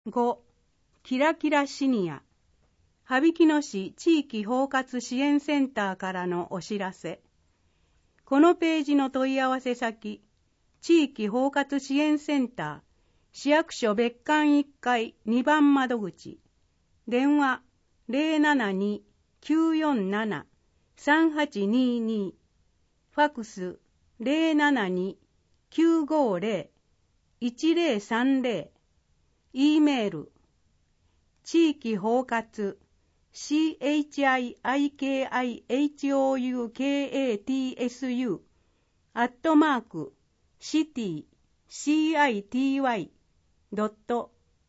5. キラキラシニア。羽曳野市地域包括支援センターからのお知らせ。このページの問い合わせ先、地域包括支援センター、市役所別館1階2番窓口、電話072-947-3822、ファクス072-950-1030、E メール、地域包括CHIKIHOUKATSU @city.habikino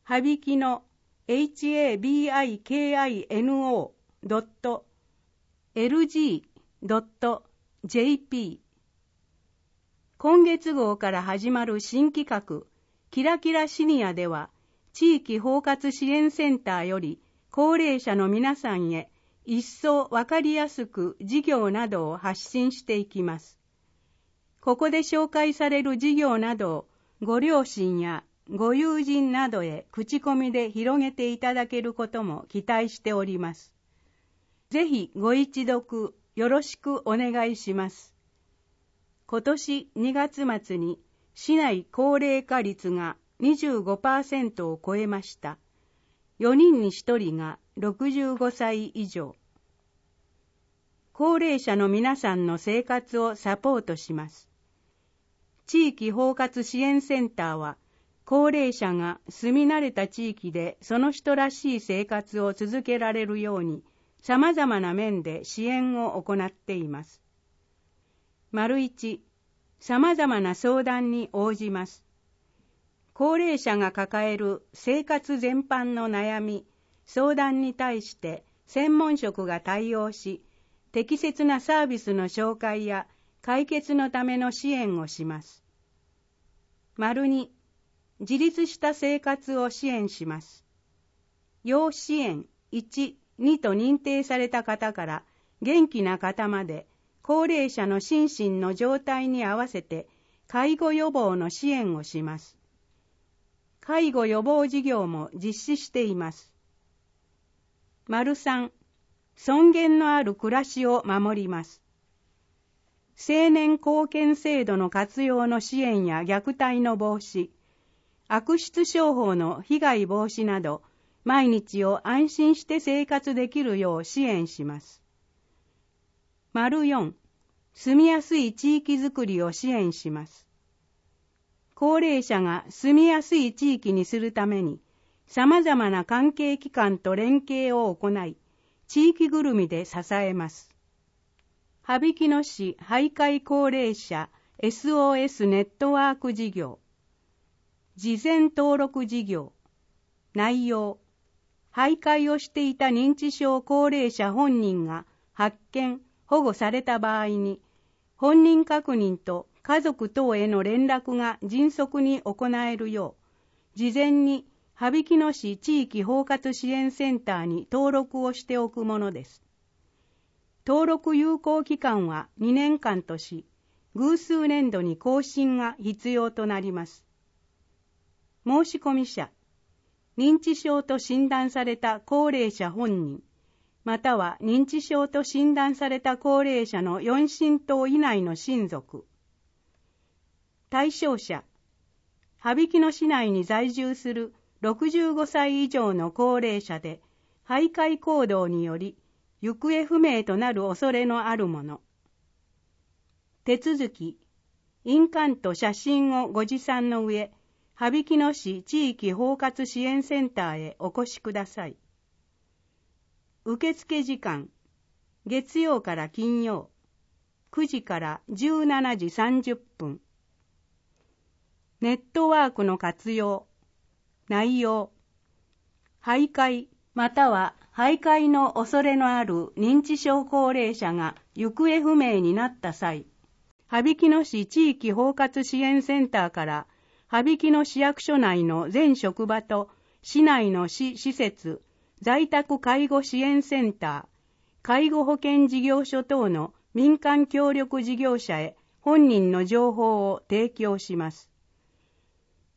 habikino.lg.jp。 今月号から始まる新企画キラキラシニアでは、地域包括支援センターより高齢者の皆さんへ一層わかりやすく事業などを発信していきます。ここで紹介される事業などをご両親やご友人などへ口コミで広げていただけることも期待しております。ぜひご一読よろしくお願いします。今年2月末に市内高齢化率が25% を超えました。4人に1人が65歳以上。高齢者の皆さんの生活をサポートします。地域包括支援センターは、高齢者が住み慣れた地域でその人らしい生活を続けられるように、様々な面で支援を行っています。1、様々な相談に応じます。高齢者が抱える生活全般の悩み、相談に対して専門職が対応し、適切なサービスの紹介や解決のための支援をします。2、自立した生活を支援します。要支援1、2と認定された方から元気な方まで、高齢者の心身の状態に合わせて介護予防の支援をします。介護予防事業も実施しています。3、尊厳のある暮らしを守ります。青年貢献制度の活用の支援や虐待の防止、悪質商法の被害防止など、毎日を安心して生活できるよう支援します。4、住みやすい地域づくりを支援します。高齢者が住みやすい地域にするために、様々な関係機関と連携を行い、地域ぐるみで支えます。羽曳野市徘徊高齢者 SOS ネットワーク事業。事前登録事業。内容。徘徊をしていた認知症高齢者本人が発見・保護された場合に、本人確認と家族等への連絡が迅速に行えるよう、事前に羽曳野市地域包括支援センターに登録をしておくものです。登録有効期間は2年間とし、偶数年度に更新が必要となります。申込者、認知症と診断された高齢者本人、または認知症と診断された高齢者の4親等以内の親族。対象者、羽曳野市内に在住する65歳以上の高齢者で、徘徊行動により行方不明となる恐れのあるもの。手続き、印鑑と写真をご持参の上、羽曳野市地域包括支援センターへお越しください。受付時間、月曜から金曜、9時から17時30分。ネットワークの活用、内容、徘徊または徘徊の恐れのある認知症高齢者が行方不明になった際、羽曳野市地域包括支援センターから羽曳野市役所内の全職場と市内の市施設、在宅介護支援センター、介護保険事業所等の民間協力事業者へ本人の情報を提供します。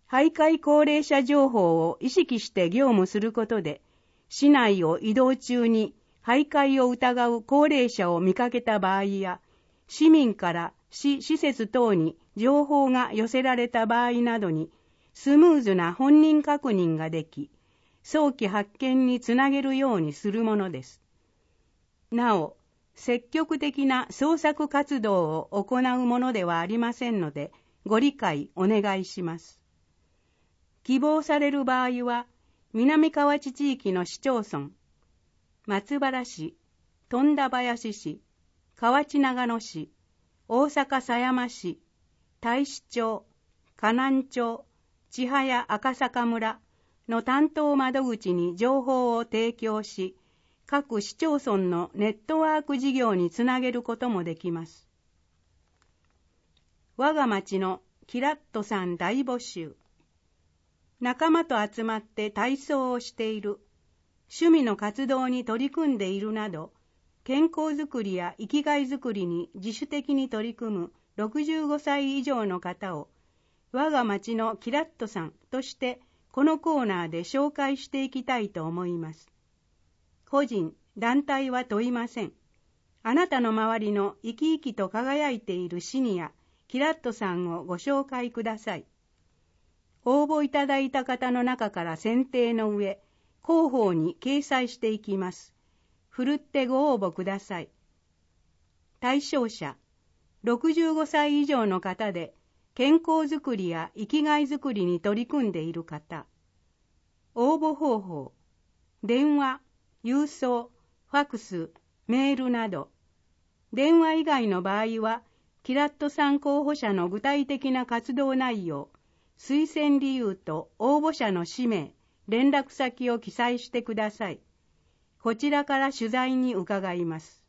徘徊高齢者情報を意識して業務することで、市内を移動中に徘徊を疑う高齢者を見かけた場合や、市民から市施設等に情報が寄せられた場合などに、スムーズな本人確認ができ、早期発見につなげるようにするものです。なお、積極的な捜索活動を行うものではありませんので、ご理解お願いします。希望される場合は、南河内地域の市町村、松原市、富田林市、河内長野市、大阪狭山市、太子町、河南町、千早赤坂村の担当窓口に情報を提供し、各市町村のネットワーク事業につなげることもできます。我が町のキラッとさん大募集。仲間と集まって体操をしている、趣味の活動に取り組んでいるなど、健康づくりや生きがいづくりに自主的に取り組む65歳以上の方を、我が町のキラッとさんとしてこのコーナーで紹介していきたいと思います。個人、団体は問いません。あなたの周りの生き生きと輝いているシニア、キラッとさんをご紹介ください。応募いただいた方の中から選定の上、広報に掲載していきます。ふるってご応募ください。対象者、65歳以上の方で、健康づくりや生きがいづくりに取り組んでいる方。応募方法、電話、郵送、ファクス、メールなど。電話以外の場合は、キラッとさん候補者の具体的な活動内容、推薦理由と応募者の氏名、連絡先を記載してください。こちらから取材に伺います。